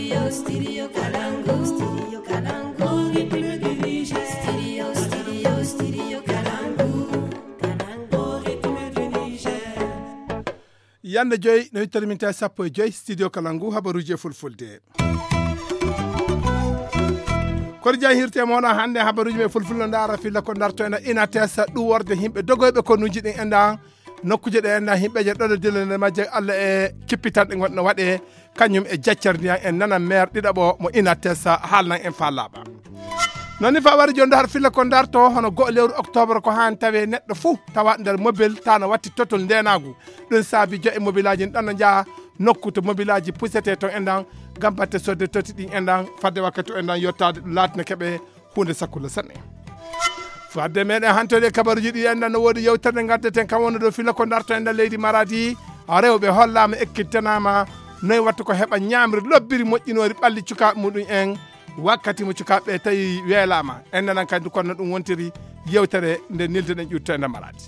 Studio Kalangu. Studio Kalangu. Studio Kalangu. Yande joyi no yittoriminta sappo e joyi studio Kalangu habaruji fulfulde. Kono jaa hirte moɗon hannde habaruji me fulfulde ndara filla ko darto ena inatesa ɗuworde himɓe dogoyɓe konuji ɗin enɗan nokkuje ɗe enɗan himɓeje ɗoɗo dillande majje Allah e kippitanɗe gonɗo waɗe kañum e jaccar ndiyan en nana maire ɗiɗaɓo mo inatesa haalnan en fallaɓa nonni fa wari jonde har filla ko darto hono go'o lewru octobre ko han tawe neɗɗo fou tawa nder mobile tana watti totol ndenagu ɗum saabi jo e mobile aji ɗon no jaa nokku to mobile aji pusete to enɗan gam batte sodde toti ɗin enɗan fadde wakkati o enɗan yettade ɗum latne keeɓe hunde sakkule sanne fadde meɗen hantode kabaruji ɗi enɗan no woodi yewtere gaddeten kam woni ɗo filla ko darto enɗan leydi Maradi rewɓe hollama ekkittanama noyi watta ko heɓa ñamri lobbiri moƴƴinori ɓalli cukaɓe muɗum en wakkati mo cukaɓe tawi weelama en nanan kadi kono ɗum wontiri yewtere nde nildeɗen ƴutto e Maradi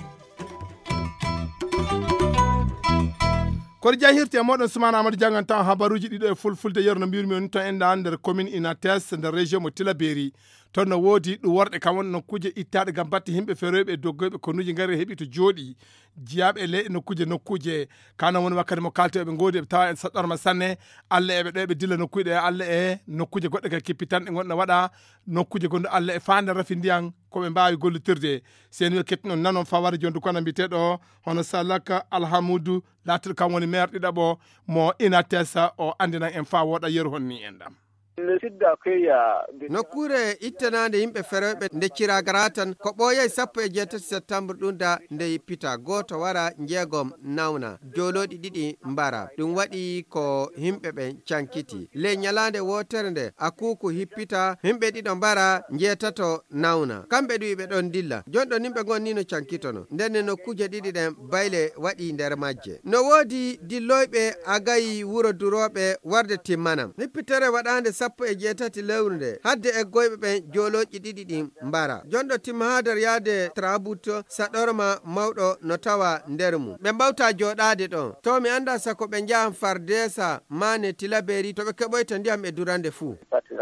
kono jahirte e moɗon Soumana Amadou Diangan tan habaruji ɗiɗo e fulfulde yerno mbirmi woni to enɗan nder commune Inates nder région mo Tillabéri toon no woodi ɗum worɗe kam woni nokkuje ittaɗe gam batte himɓe feroyɓe e doggoyɓe konuji gaari heeɓi to jooɗi jiyaɓe e leyɗe nokkuje kana woni wakkati mo kaltoɓe goodi ɓe tawa en saɗɗorma sanne Allah eɓe ɗo ɓe dilla nokkuji ɗe Allah e nokkuje goɗɗe kadi kippitanɗe gonɗo waɗa nokkuje gonɗo Allah e fande rafi ndiyan koɓe mbawi gollitirde sen wi kettinon nanon fawara jonde kono mbiteɗo hono Salaka Alhamoudou latiɗo kam woni maire ɗiɗaɓo mo Inatesa o andinan en fa woɗa yeru honni en ɗam nokkure ittanade yimɓe feroyɓe nde ciragara tan ko ɓooyay 17 septembre ɗum da nde yippita goto wara jeegom nawna joloɗi ɗiɗi mbara ɗum waɗi ko yimɓe ɓe cankiti ley ñalande wotere nde akuku hippita yimɓe ɗiɗo mbara jeetato nawna kamɓe ɗuyi ɓe ɗon dilla jonɗo nimɓe gonni no cankitono ndenne nokkuje ɗiɗi ɗen bayle waɗi nder majje no woodi dilloyɓe agayi wuro duroɓe warde timmanam hippitere waɗande 17 lewru nde hadde e goyɓe ɓen joloji ɗiɗi ɗin mbara jonɗo timma ha nder yaade trabuto saɗorma mawɗo no tawa nder mum ɓe mbawta joɗade ɗon to mi anda sako ɓe jahan Fardesa Mane Tillabéri to ɓe keɓoyta ndiyam e durande fuu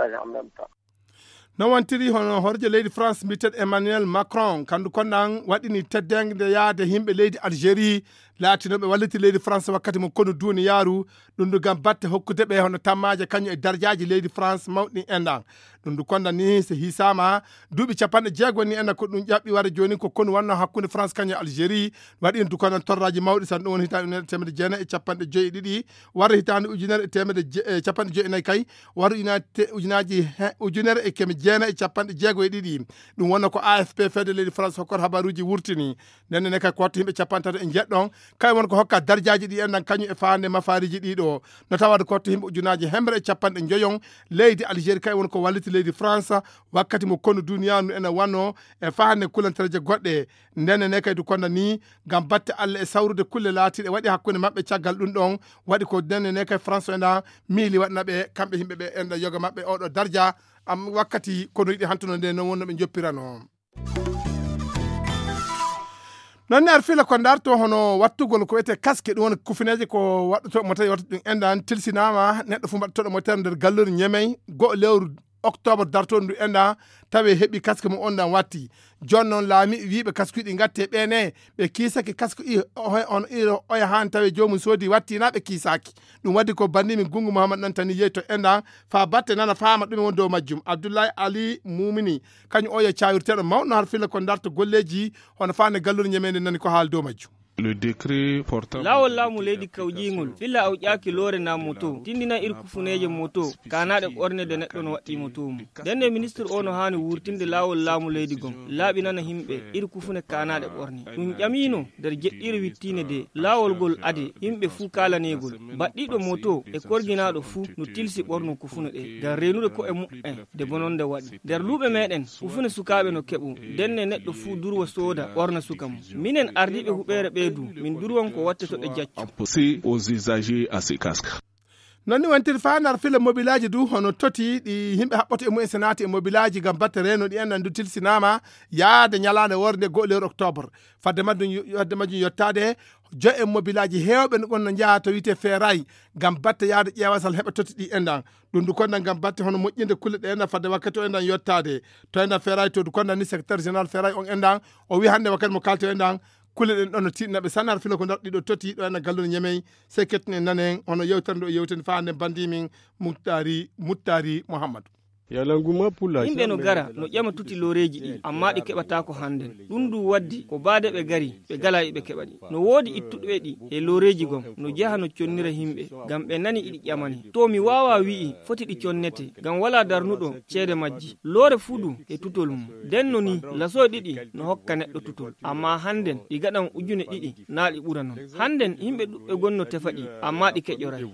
no wontiri hono horje leydi France mbiteɗo Emmanuel Macron kandu konɗan waɗini teddede nde yaade himɓe leydi Algérie laatinoɓe walliti leydi France wakkati mo konu duuni yaaru ɗum du gam batte hokkude ɓe hono tammaje kañum e dardiaji leydi France mawɗi enɗan ɗum du konɗan ni so hisama duuɓi 60 ni enɗan ko ɗum ƴaɓɓi wara joni ko konu wanno hakkude France kañum e Algérie waɗi du konɗan torraji mawɗi tan ɗum woni hitande 1952 wara hitande 1954 kay wara ujunere e keme jeena e 1962 ɗum wonno ko AFP fede leydi France hokkor habaruji wurtini nenne kay ko watto himɓe 50 e jeɗɗon kay won ko hokka dardiaji ɗi enɗan kañum e fande mafariji ɗiɗo no tawade ko watto himɓe ujunaji hembre e 50 leydi Algérie kay won ko walliti leydi France wakkati mo konu duniyanu ene wanno e fande kulantereje goɗɗe nenne kay du konda ni gam batte Allah e sawrude kulle laatiɗe waɗi hakkude mabɓe caggal ɗum ɗon waɗi ko nenne kay France enɗan miili waɗnaɓe kamɓe himɓeɓe enɗan yoga mabɓe oɗo dardia am wakkati kono yiɗi hantuno nde non wonno ɓe joppirano nonni ar fila ko darto hono wattugol ko wiyete casque ɗum woni kufineje ko waɗɗoto mo tawi watta ɗum enɗan tilsinama neɗɗo fu mbaɗatoɗo mo tere nder gallori ñemey go'o lewru octobre darto ndu enɗan tawi heeɓi casque mo on ɗan watti joni noon laami wiiɓe casque ɗi gatte ɓene ɓe kiisaki casque on iro oya han tawi jomum soodi wattina ɓe kiisaki ɗum waddi ko bandimi Gungu Mouhamadou nan tani yeey to enɗan fa batte nana fama ɗume woni dow majjum Abdoulaye Ali Moumini kañum oya cawirteɗo mawɗo har filla ko darto golleji hono fande gallori ñemede nani ko haal dow majjum le décret portant lawol laamu leydi kawjingol filla aw ƴaaki loore na moto tindina irkufuneje moto kanaɗe ɓornede neɗɗo no waɗɗi moto mum denne ministre o no hani wurtinde lawol laamu leydi gon laaɓinana himɓe irkufune kanaɗe ɓorne ɗum ƴamino nder jeɗɗire wittine de lawol gol ade himɓe fuu kalanegol baɗɗiɗo moto e korginaɗo fuu no tilsi ɓorno kufune ɗe ngam renude ko e mu'en de bononde waɗi nder luuɓe meɗen kufune sukaɓe no keɓu denne neɗɗo fuu durwa sooda ɓorna suka mum minen ardiɓe huɓere min durwan ko watte to ɗe jaccu aux usagers à ces casques. nonni wontir fanar fila mobilaji du hono toti ɗi himɓe haɓɓoto e mumen senati e mobilaji gam batte reno ɗi ennan du tilsinama yaade ñalande worde go'lewru octobre fadde majjum yottade jo e mobilaji hewɓe no gonno jaaha to wiyete ferraille gam batte yaade ƴewasal heɓa toti ɗi endan ɗum du konnan gam batte hono moƴƴinde kulle ɗe endan fadde wakkati o endan yottade to endan ferraille to du konnan ni secrétaire général ferraille on endan o wi hande wakkati mo kalto endan kulle ɗen ɗon no tiɗnaɓe sanar fila ko ɗiɗo toti ɗo enna galluno ñamey sey kettine nanen hono yewtere nde o yewtani fa hande bandimin muttari mouhamadou yimɓe no gara no ƴama tuti loreji ɗi amma ɗi keɓata ko hannden ɗum du waddi ko baade ɓe gari ɓe gala ɓe keɓa ɗi no woodi ittuɗoɓe ɗi e loreji gon no jaha no connira himɓe gam ɓe nani iɗi ƴamani to mi wawa wi'i foti ɗi connete gam wala darnuɗo ceede majji loore fuudu e tutol mum nden no ni laso ɗiɗi no hokka neɗɗo tutol amma hannden ɗi gaɗan ujune ɗiɗi na ɗi ɓura non hannden yimɓe ɗuɓɓe gonno tefa ɗi amma ɗi keƴoray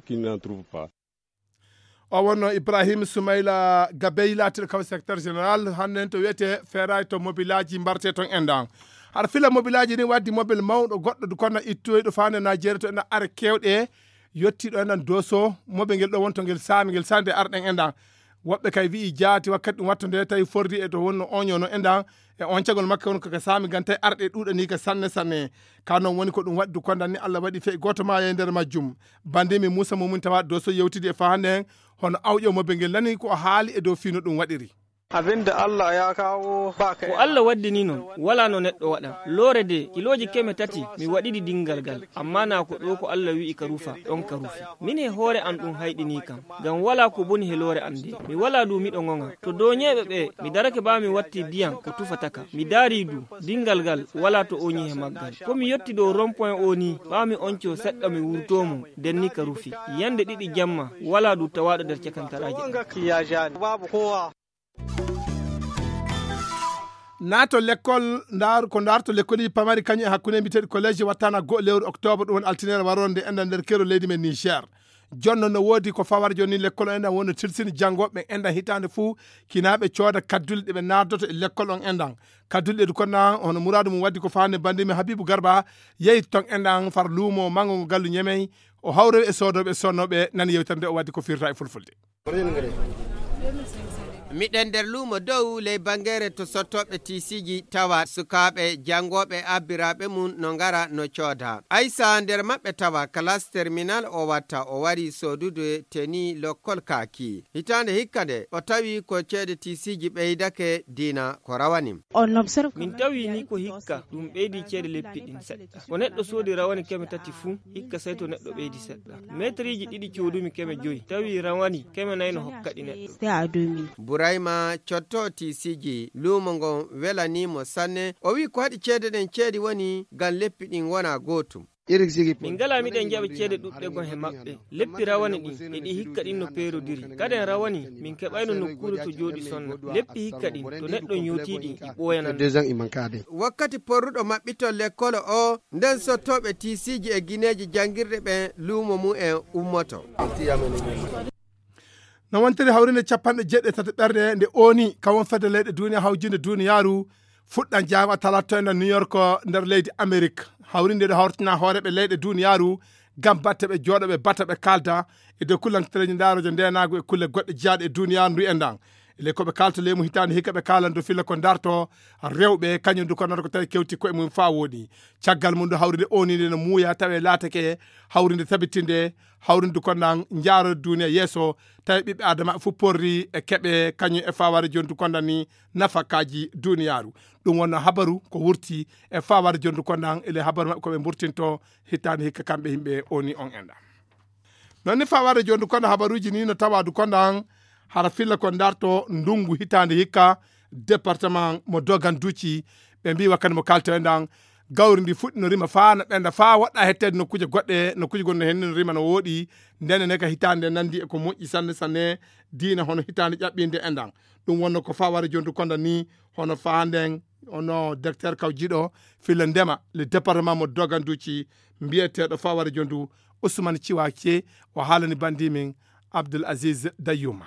o wonno Ibrahima Soumaila Gabey laatiɗo kaw secrétaire général hannden to wiyete ferraille to mobilaji mbarte ton endan haɗa fila mobilaji ni waddi mobile mawɗo goɗɗo du konno ittoyɗo fande Nigeria to enɗan are kewɗe yettiɗo enɗan doso moɓe ngel ɗo wonto ngel saami ngel sande arɗen enɗan woɓɓe kay wi'i jaati wakkati ɗum watto nde tawi fordi e to wonno oño no enɗan e on cagol makka won koko saami gan tawi arɗe ɗuuɗani ka sanne ka noon woni ko ɗum waɗi du kondan ni Allah waɗi feyi goto ma e nder majjum bandimi Moussa Moumoun tawa doso yewtidi e fa hande hono awƴo moɓe ngel nani ko haali e dow fino ɗum waɗiri abinda Allah ya kawo ba kai ko Allah waddini non wala no neɗɗo waɗa loore de kiloji keme tati mi waɗiɗi dingal gal amma na ko ɗo ko Allah wi'i ka rufa ɗon ka rufi min he hoore an ɗum hayɗini kam ngam wala ko boni he loore an de mi wala du miɗo gonga to dow ñeɓe ɓe mi darake ba mi watti diyam ko tufataka mi daari du dingal gal wala to oñi he maggal ko mi yetti dow rond point o ni ba mi onco seɗɗa mi wurtomo denni ka rufi yande ɗiɗi jamma wala du tawaɗo nder cakantaraji babu kowa nato l'école ko darto l'école pamari kañum e hakkunde mbiteɗo collège wattana go lewru octobre ɗum won altinere waronde enɗan nder kero leydi men Niger jonno no woodi ko fawar joni l'école enɗan wonno tirsini janggoɓe enɗan hitande fou kinaɓe cooda kaddulɗe ɓe naddoto e l'école on enɗan kaddulɗe du konna hono muradou mum waddi ko fande bandimi Habibou Garba yeyi ton enɗan far luumo mango ngo gallu ñemey o hawre e sodoɓe sonnoɓe nani yewtere nde o waddi ko firta e fulfulde miɗen nder luumo dow ley bangere to sottoɓe tisiji tawa sukaɓe jangoɓe abbiraɓe mum no ngara no cooda Aissa nder maɓɓe tawa classe terminal o watta o wari sodude teni lokkol kaki hitande hikkade o tawi ko ceede tisiji ɓeydake dina ko rawani min tawi ni ko hikka ɗum ɓeydi ceede leppi ɗin seɗɗa ko neɗɗo soodi rawani keme tati fuu hikka sey to neɗɗo ɓeydi seɗɗa métriji ɗiɗi coodumi keme joyi tawi rawani keme nayi no hokkaɗi neɗɗo Burayma cotto tisiji lumo ngon welanimo sanne o wi ko haɗi ceede ɗen ceedi woni ngam leppi ɗin wona gotum min ngala miɗen jaɓa ceede ɗuɗɗe gon he maɓɓe leppi rawani ɗin eɗi hikka ɗin no peerodiri kaden rawani min keɓayno nokkure to jooɗi sonna leppi hikka ɗin to neɗɗo ñootiɗi ɗi ɓoyanan wakkati porruɗo maɓɓitol l'école o nden sottoɓe tisiji e guineji janguirɗe ɓe lumo mum e ummoto no wontiri hawrinde capanɗe jeɗɗe tati ɓerde nde oni kawon fedde leyɗe duniya hawjinde duniyaru fuɗɗan jama talatto e New York nder leydi Amérique hawrinde ɗo hawrtina hooreɓe leyɗe duniyaru gam batte ɓe jooɗoɓe batta ɓe kalda e dow kullantereji ndarojo ndenago e kulle goɗɗe jaaɗe e duniyaru ndu endan ele koɓe kalto leymu hitande hikka ɓe kalan do filla ko darto rewɓe kañum du konata ko tawi kewti koye mum fa woodi caggal mum do hawrinde onide no muuya tawe laatake hawrinde tabitinde hawrinde konnan jaaro duniya yeeso tawi ɓiɓɓe adama fu porri e keɓe kañum e faware jondu kondani nafakaji duniyaru ɗum wonno habaru ko wurti e faware jondu konnan ele habaru mabɓe koɓe burtinto hitande hikka kamɓe himɓe oni on enɗa nonni faware jondu konda habaruji ni no tawadu kondan hara filla ko darto ndungu hitande hikka département mo dogan duuci ɓe mbi wakkati mo kalto e ndan gawri ndi fuɗɗi no rima fa no ɓenda fa waɗɗa hettede nokkuje goɗɗe nokkuje gonno hen no rima no wooɗi ndene ka hitande nandi e ko moƴƴi sanne sanne diina hono hitande ƴaɓɓinde e ndan ɗum wonno ko fa wara jondu konda ni hono fa nden ono docteur Kawjiɗo filla ndema le département mo dogan duuci mbiyeteɗo fa wara jondu Ousmane Ciwake o haalani bandimin Abdoul Aziz Dayouma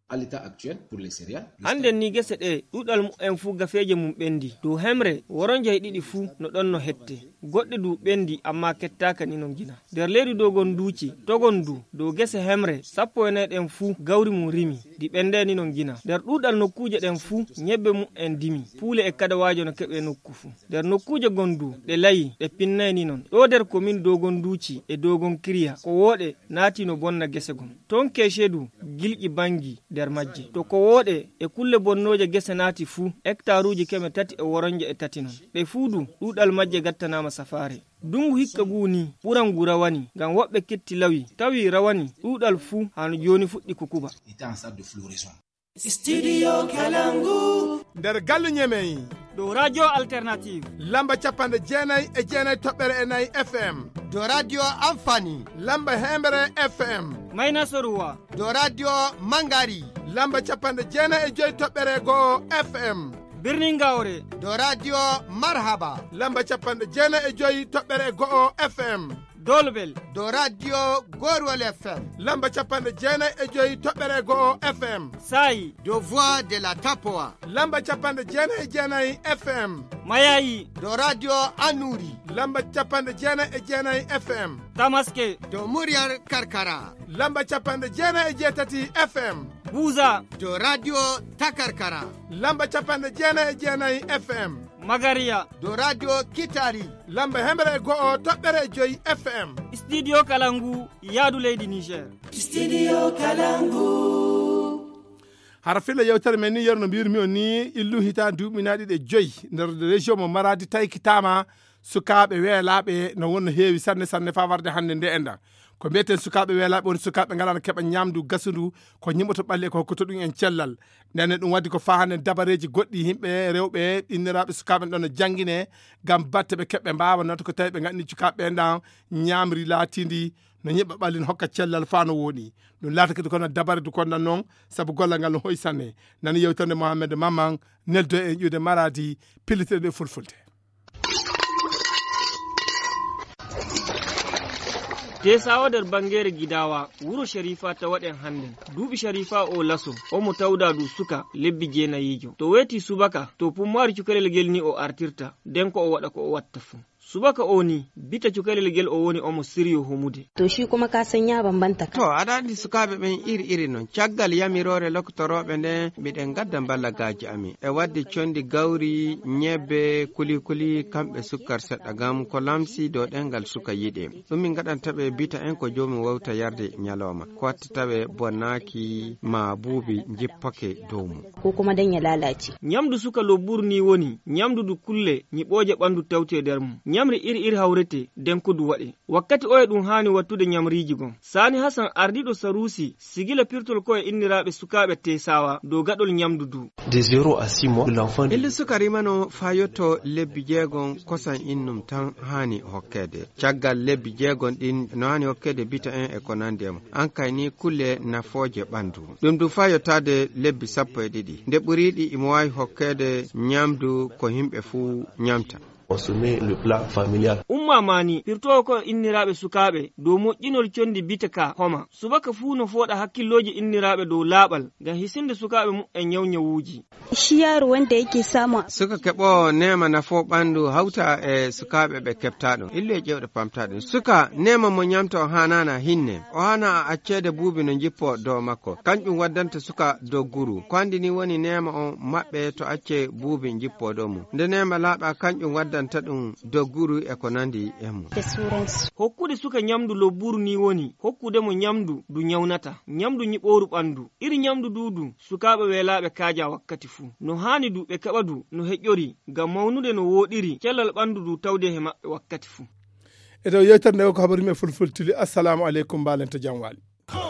à l'état actuel pour les céréales. Hande ni gese ɗe ɗuɗal mu'en fu gafeje mum ɓendi. Dow hemre woron jahi ɗiɗi fu no ɗon no hette. Goɗɗe du ɓendi amma kettaka ni non gina. Der leydi dogon duuci, togon du, dow gese hemre 14 ɗen fu gawri mum rimi. Di ɓende ni non gina. Der ɗuɗal nokkuje ɗen fu nyebbe mu'en dimi. Puule e kadawajo no keɓe nokku fu. Der nokkuje gondu ɗe layi ɗe pinnay ni non. Ɗo der komin dogon duuci e dogon kriya ko woɗe naati no bonna gese gon. Ton keshedu gilƴi bangi der majje. To ko woɗe e kulle bonnoje gese naati fu hectaruji 300 e woronje e 3 non. Ɗe fuudu ɗuɗal majje gattanama safare. Dungu hikka guni ɓurangu rawani ngam woɓɓe ketti lawi tawi rawani ɗuɗal fu hano joni fuɗɗi kukuba. Studio Kalangu. nder galle ñemeyi Do radio alternative lamba 99.9 toɓɓere e 4 FM do radio amfani lamba hemere FM Mayna Soruwa do radio mangari lamba 95 toɓɓere 1 FM Birnin Gaure do radio marhaba lamba 95 toɓɓere 1 FM Dolbel do radio Gorwal FM lamba 95 toɓɓere 1 FM Sayi do voix de la Tapoa lamba 99 FM Mayayi do radio Anuri lamba 99 FM Tamaske do muryar karkara lamba 98 FM Buza do radio Takarkara lamba 99 FM Magaria do radio Kitari lamba hemere 1 toɓɓere 5 FM Studio Kalangu Yadu Leydi Niger Studio Kalangu. hara filla yewtere men ni yerno mbirmi on ni illu hita duuɓinaɗi ɗe 5 nder région mo Maradi taykitama sukaɓe weelaɓe no wonno heewi sanne fa warde hande nde enɗa ko mbiyeten sukaɓe weelaɓe woni sukaɓe ngalano keɓa ñamdu gasundu ko ñimmoto ɓalle ko hokkoto ɗum en cellal ndene ɗum waddi ko fa hande dabareji goɗɗi himɓe rewɓe inniraɓe sukaɓe ɗon no jangguine gam batte ɓe keɓɓe mbawa noto ko tawi ɓe gandini sukaɓe ɗan ñamri laatidi no ñiɓɓa ɓallin hokka cellal fa no woni ɗum laata kadi kono dabare du konnan noon saabu gollal ngal no hoy sanne nani yewtande Mohamed Maman neldo en ƴuude Maradi pilliteɗe fulfulde Tesawa der bangere gidawa wuro Sharifa ta waɗen handen duuɓi Sharifa o laso o mo tawda du suka lebbi jeenayijo to weti subaka to pummari cukalel gel ni o artirta den ko o waɗa ko o watta fu subaka o ni bita cukalel gel o woni omo siriyo humude to shi kuma ka san ya bambanta to aɗa sukaɓe ɓen iri non caggal yamirore loktoroɓe nde miɗen gadda ballagaji amin e wadde condi gawri ñebbe kuli kamɓe sukkar seɗɗa gam ko lamsi dow ɗengal suka yiɗe ɗum min gaɗantaɓe bita en ko jomum wawta yarde ñalawma ko wattataɓe bonnaki ma buubi jippake dow mum ko kuma dan ya lalace ñamdu suka lo ɓurni woni ñamdu du kulle ñiɓoje ɓandu tawte nder mum ñamri iri hawrete den ko du waɗe wakkati oye ɗum hani wattude ñamriji gon Sani Hassan ardiɗo Sarusi sigila pirtol ko e inniraɓe sukaɓe Tesawa dow gaɗol ñamdu du de 0 à 6 mois l'enfant illi sukarimano fayotto lebbi jeegon kosan innum tan hani hokkede caggal lebbi jeegon ɗin no hani hokkede bita en e ko nandema an kayni kulle nafoje ɓandu ɗum du fayotade lebbi 12 nde ɓuriɗi imo wawi hokkede ñamdu ko himɓe fuu ñamta consommer le plat familial. Umma mani pirto ko inniraɓe sukaɓe dow moƴƴinol condi bitaka homa subaka fu no foɗa hakkilloji inniraɓe dow laaɓal ngam hisinde sukaɓe mu'en nyawnyawuji. Shi yaro wanda yake samu suka keɓo nema nafo ɓandu hawta e sukaɓe ɓe keɓtaɗum illu e ƴewɗe pamtaɗum suka nema mo ñamta o hanana hinne o hana accede buubi no jippo dow makko kanƴum waddanta suka dogguru ko andi ni woni nema o maɓɓe to acce buubi jippo dow mum nde nema laaɓa kanƴum waddanta ɗum dogguru e ko nandi e mum. Hokkude suka ñamdu lo burni woni hokkude mo ñamdu du ñawnata ñamdu ñiɓoru ɓandu iri ñamdu dudu sukaɓe weelaɓe kaaja wakkati fu no hani du ɓe keɓa du no heƴƴori ngam mawnude no woɗiri cellal ɓandu du tawde he maɓɓe wakkati fu. E dow yewtere nde ko habarimi fulfultili assalamu aleykum mbalenta jam waali.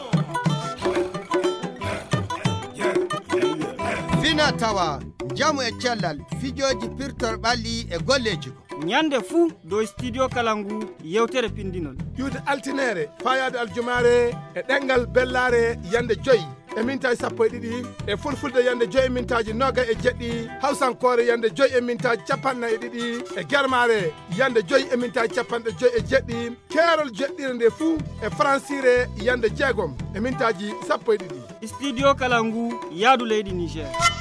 Fina tawa jamu e cellal fijoji pirtor ɓalli e golleji ko ñande fuu dow studio Kalangu yewtere pindinol ƴuude altinere fayade aljumare e ɗengal bellare yande 5 e mintaji sappo e ɗiɗi e fulfulde yande 5 mintaji 27 hawsankore yande 5 mintaji 42 e germare yande 5 mintaji 57 keerol jeɗɗire nde fuu e francire yande 6 e mintaji sappo e ɗiɗi. Studio Kalangu yaadu leydi Niger.